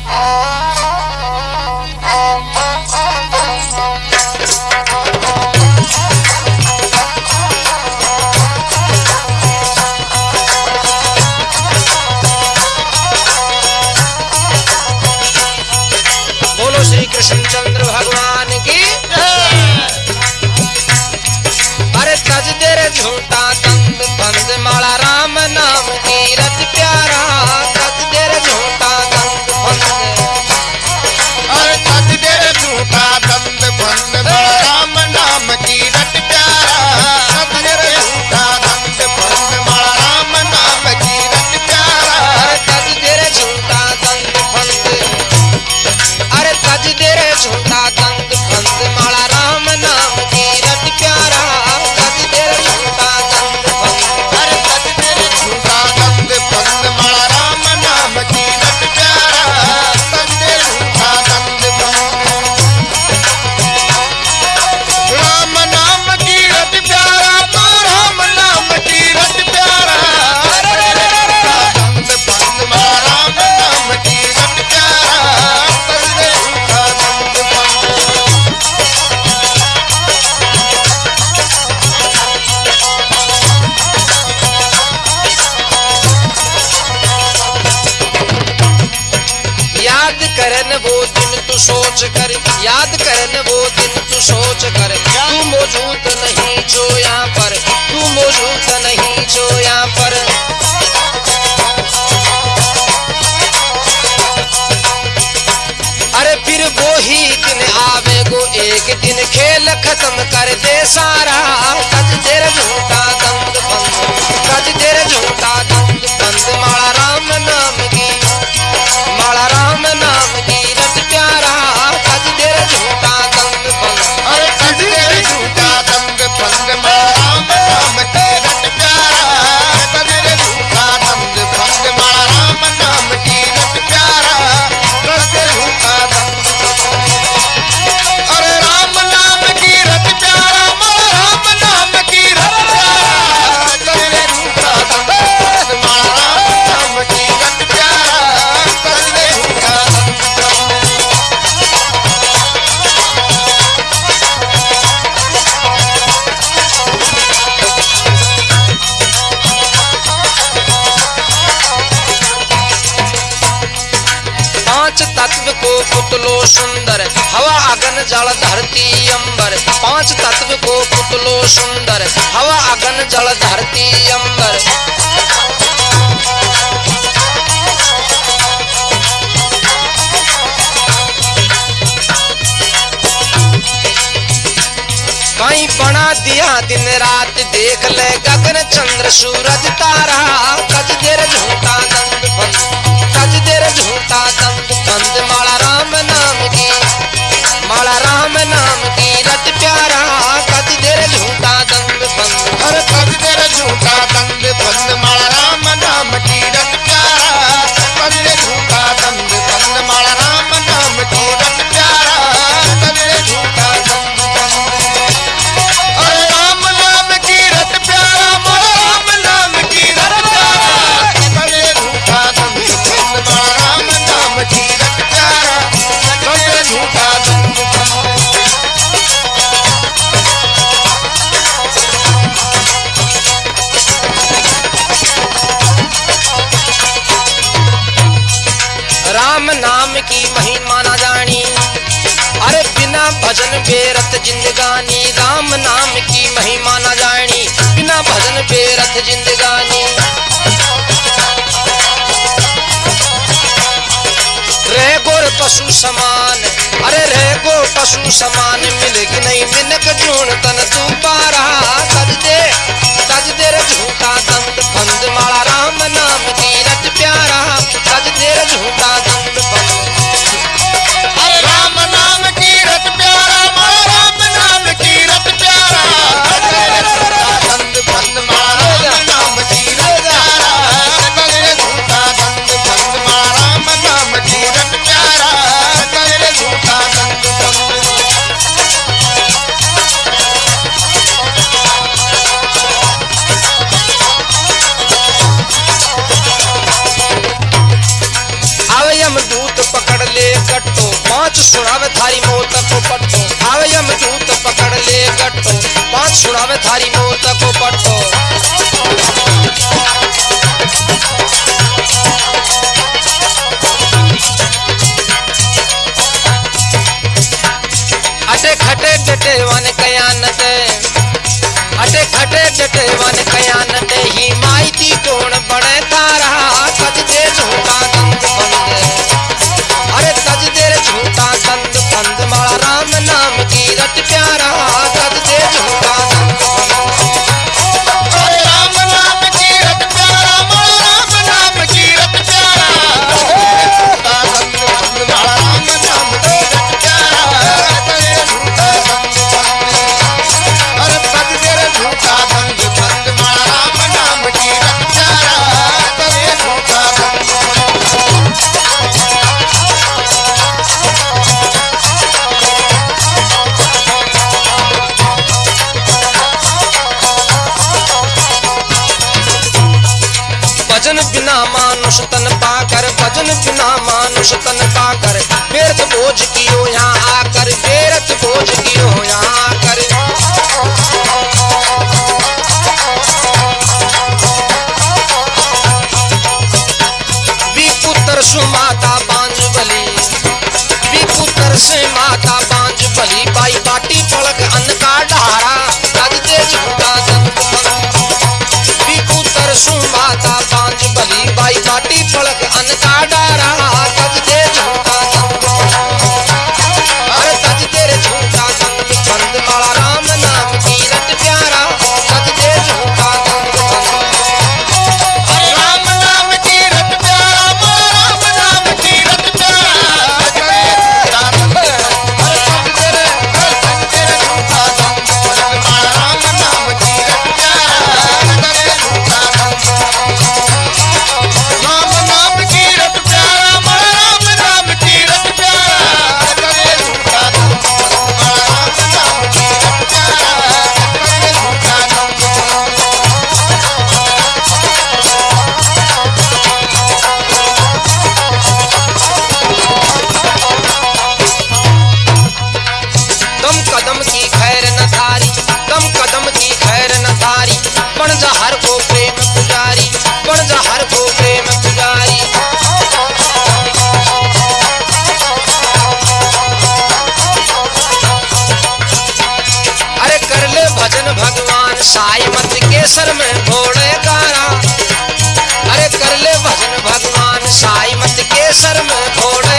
कृष्णचंद्र भगवान की। अरे तज देर झूठा दंड बंद माला राम नाम कीरत प्यारा। तज देर झूठा दंड बंद। अरे तज देर झूठा दंड बंद माला राम नाम कीरत प्यारा। तज देर झूठा दंड बंद माला राम नाम कीरत प्यारा। अरे तज देर झूठा दंड बंद। अरे तज देर झूठा दंड बंद माला राम नाम कीरत प्यारा। तज देर झूठा दंड बंद। अरे तज देर झूठा दंड बंद माला राम नाम कीरत प्यारा। तज देर झूठा दंड बंद। राम नाम कीरत प्यारा तो राम नाम कीरत प्यारा। दंड बंद माला राम नाम कीरत प्यारा। तज देर झूठा दंड बंद। याद करन वो दिन तू सोच कर। याद करन वो दिन तू सोच कर। तू मौजूद नहीं जो यहाँ पर। तू मौजूद नहीं जो यहाँ पर। अरे फिर वो ही दिन आवेगो एक दिन खेल खत्म कर दे सारा। तज देर झूठा दंड बंद। तज देर झूठा दंड बंद माला राम नाम की। माला राम नाम कीरत प्यारा। तज देर झूठा दंड बंद। अरे तज देर झूठा दंड बंद माला राम नाम कीरत प्यारा। तज देर झूठा दंड बंद माला राम नाम कीरत प्यारा। तज देर झूठा दंड बंद। अरे राम नाम कीरत प्यारा माला राम नाम कीरत प्यारा। तज देर झूठा दंड बंद माला राम नाम कीरत प्यारा। तज देर झूठा दंड बंद। पांच तत्व को पुतलो सुंदर। हवा अगन जल धरती अंबर। पांच तत्व को पुतलो सुंदर। हवा अगन जल धरती अंबर। कहीं बना दिया दिन रात देख ले गगन चंद्र सूरज तारा। तज देर झूठा दंड बंद। तज देर झूठा दंड बंद माला राम नाम की। माला राम नाम कीरत प्यारा। तज देर झूठा दंड बंद। अरे तज देर झूठा दंड बंद माला राम नाम कीरत प्यारा। तज देर झूठा दंड बंद माला राम नाम कीरत प्यारा। तज देर झूठा दंड बंद। अरे राम नाम कीरत प्यारा माला राम नाम कीरत प्यारा। तज देर झूठा दंड बंद माला राम नाम कीरत प्यारा। तज देर झूठा दंड बंद। राम नाम की महिमा ना जानी। अरे बिना भजन बेरथ जिंदगानी। राम नाम की महिमा ना जानी। बिना भजन बेरथ जिंदगानी। रह गोर पशु समान। अरे रह गो पशु समान मिलेगी नहीं मिनक जून तन तू पारा। तज देर झूठा दंड बंद माला राम नाम कीरत प्यारा। तज देर झूठा दंड बंद। अरे राम नाम कीरत प्यारा माला राम नाम कीरत प्यारा। तज देर झूठा दंड बंद माला राम नाम कीरत प्यारा। तज देर झूठा दंड बंद माला राम नाम कीरत प्यारा। तज देर झूठा दंड बंद। अब यमदूत पांच सुनावे थारी मौत को पट्टो, आवे यमदूत पकड़ ले गट्टो। पांच सुनावे थारी मौत को पट्टो। अटे खटे डटे वन कयानत, अटे खटे डटे वन कयानत ही माइती कोण बड़े तारा। तज दे झूठा दंद बंद, अरे तज दे झूठा दंद बंद माला राम नाम की रट प्यारा। तज दे झूठा दंद बंद, अरे राम नाम की रट प्यारा, माला राम नाम की रट प्यारा। झूठा दंड बंद माला राम नाम की रट प्यारा। तज झूठा दंड बंद, अरे तज दे झूठा दंड बंद माला राम नाम की रट प्यारा। तज झूठा दंड भजन बिना मानुष तन पाकर, भजन बिना मानुष तन पाकर। बेरत बोझ कियो यहाँ आकर, बेरत बोझ कियो यहाँ आकर। विपुत्र सुमाता बांझ बली, विपुत्र से माता बांझ बली। बाई बाटी पलक अन्न का ढारा। तज दे झूठा दंद बंद, विपुत्र सुमाता बांझ बली। बाई बाटी पलक अन्न का डारा। तज दे झूठा दंद बंद, अरे तज दे झूठा दंद बंद माला राम नाम की रट प्यारा। तज दे झूठा दंद बंद, अरे राम नाम की रट प्यारा, माला राम नाम की रट प्यारा। झूठा दंड बंद, अरे तज दे झूठा दंड बंद माला राम नाम की रट प्यारा। तज झूठा दंड राम नाम की रट प्यारा, माला राम नाम की रट प्यारा। तज झूठा दंड माला राम नाम की रट प्यारा। तज झूठा दंड दम कदम की खैर न थारी, दम कदम की खैर न थारी। बन जा हर को प्रेम पुजारी, बन जा हर को प्रेम पुजारी। अरे कर ले भजन भगवान साई मत केसर में घोड़े गारा। अरे कर ले भजन भगवान साई मत केसर में घोड़े